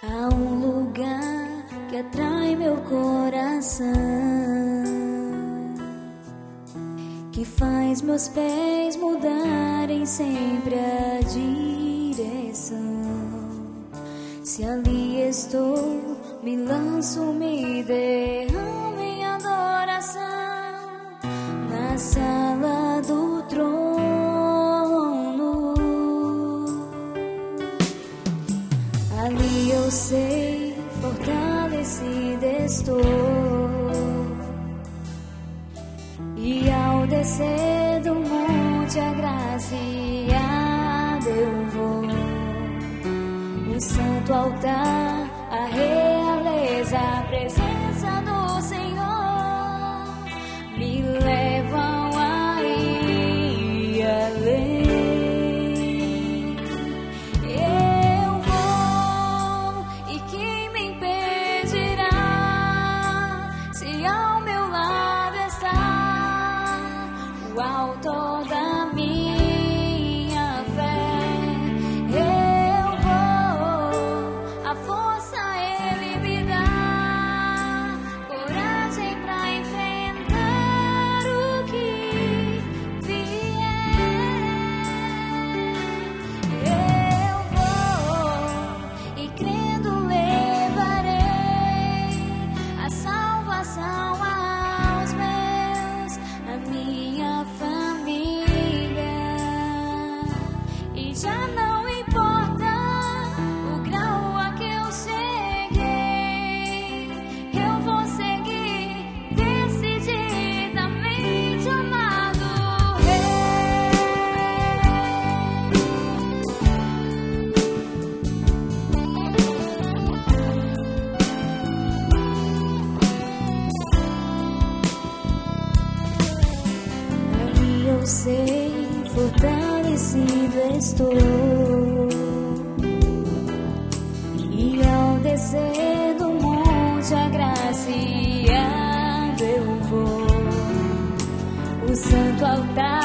Há um lugar que atrai meu coração, que faz meus pés mudarem sempre a direção. Se ali estou, me lanço, me derramo em adoração na sala do trono. Ali eu sei, fortalecida estou, e ao descer do monte agraciado eu vou. O santo altar, a realeza, a presença do Senhor me levam a ir além. Eu vou, e quem me impedirá, se ao meu lado está o autor da minha fé. Eu vou, a força Ele me dá, coragem pra enfrentar o que vier. Eu vou, e crendo levarei a salvação aos meus, a minha família. E já não importa o grau a que eu cheguei, eu vou seguir decididamente, amado Ali eu sei, fortalecido estou, e ao descer do monte agraciado eu vou. O santo altar,